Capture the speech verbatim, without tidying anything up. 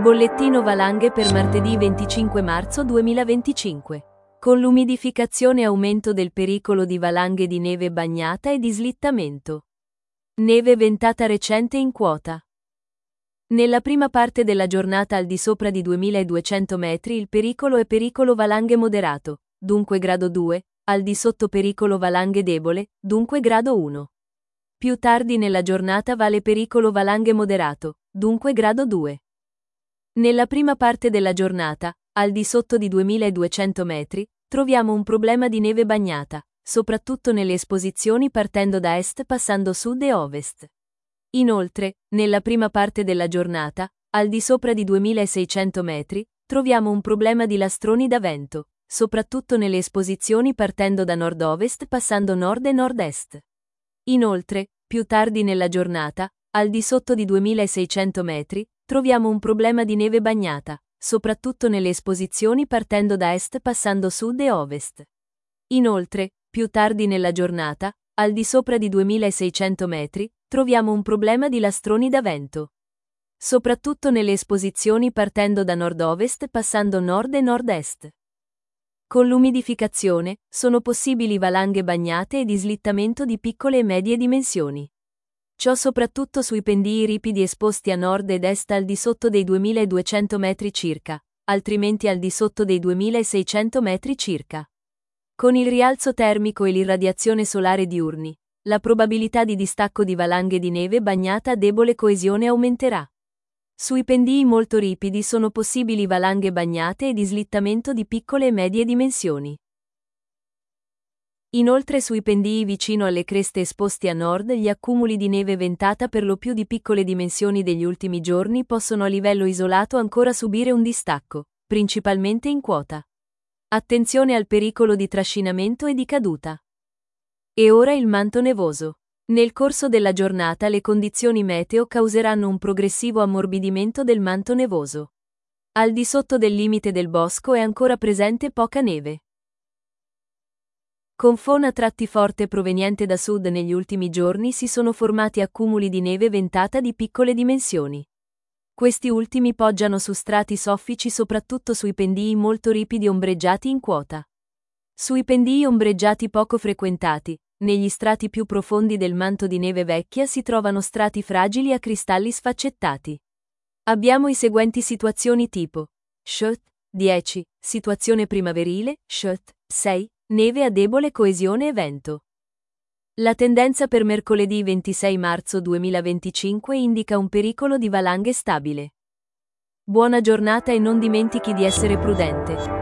Bollettino valanghe per martedì venticinque marzo duemilaventicinque. Con l'umidificazione aumento del pericolo di valanghe di neve bagnata e di slittamento. Neve ventata recente in quota. Nella prima parte della giornata al di sopra di duemiladuecento metri il pericolo è pericolo valanghe moderato, dunque grado due, al di sotto pericolo valanghe debole, dunque grado uno. Più tardi nella giornata vale pericolo valanghe moderato, dunque grado due. Nella prima parte della giornata, al di sotto di duemiladuecento metri, troviamo un problema di neve bagnata, soprattutto nelle esposizioni partendo da est passando sud e ovest. Inoltre, nella prima parte della giornata, al di sopra di duemilaseicento metri, troviamo un problema di lastroni da vento, soprattutto nelle esposizioni partendo da nord-ovest passando nord e nord-est. Inoltre, più tardi nella giornata, al di sotto di duemilaseicento metri, troviamo un problema di neve bagnata, soprattutto nelle esposizioni partendo da est passando sud e ovest. Inoltre, più tardi nella giornata, al di sopra di duemilaseicento metri, troviamo un problema di lastroni da vento, soprattutto nelle esposizioni partendo da nord-ovest passando nord e nord-est. Con l'umidificazione, sono possibili valanghe bagnate e di slittamento di piccole e medie dimensioni. Ciò soprattutto sui pendii ripidi esposti a nord ed est al di sotto dei duemiladuecento metri circa, altrimenti al di sotto dei duemilaseicento metri circa. Con il rialzo termico e l'irradiazione solare diurni, la probabilità di distacco di valanghe di neve bagnata a debole coesione aumenterà. Sui pendii molto ripidi sono possibili valanghe bagnate e di slittamento di piccole e medie dimensioni. Inoltre sui pendii vicino alle creste esposti a nord gli accumuli di neve ventata per lo più di piccole dimensioni degli ultimi giorni possono a livello isolato ancora subire un distacco, principalmente in quota. Attenzione al pericolo di trascinamento e di caduta. E ora il manto nevoso. Nel corso della giornata le condizioni meteo causeranno un progressivo ammorbidimento del manto nevoso. Al di sotto del limite del bosco è ancora presente poca neve. Con fona a tratti forte proveniente da sud negli ultimi giorni si sono formati accumuli di neve ventata di piccole dimensioni. Questi ultimi poggiano su strati soffici soprattutto sui pendii molto ripidi ombreggiati in quota. Sui pendii ombreggiati poco frequentati, negli strati più profondi del manto di neve vecchia si trovano strati fragili a cristalli sfaccettati. Abbiamo i seguenti situazioni tipo: Shut, dieci, situazione primaverile, Shut, sei, neve a debole coesione e vento. La tendenza per mercoledì ventisei marzo duemilaventicinque indica un pericolo di valanghe stabile. Buona giornata e non dimentichi di essere prudente.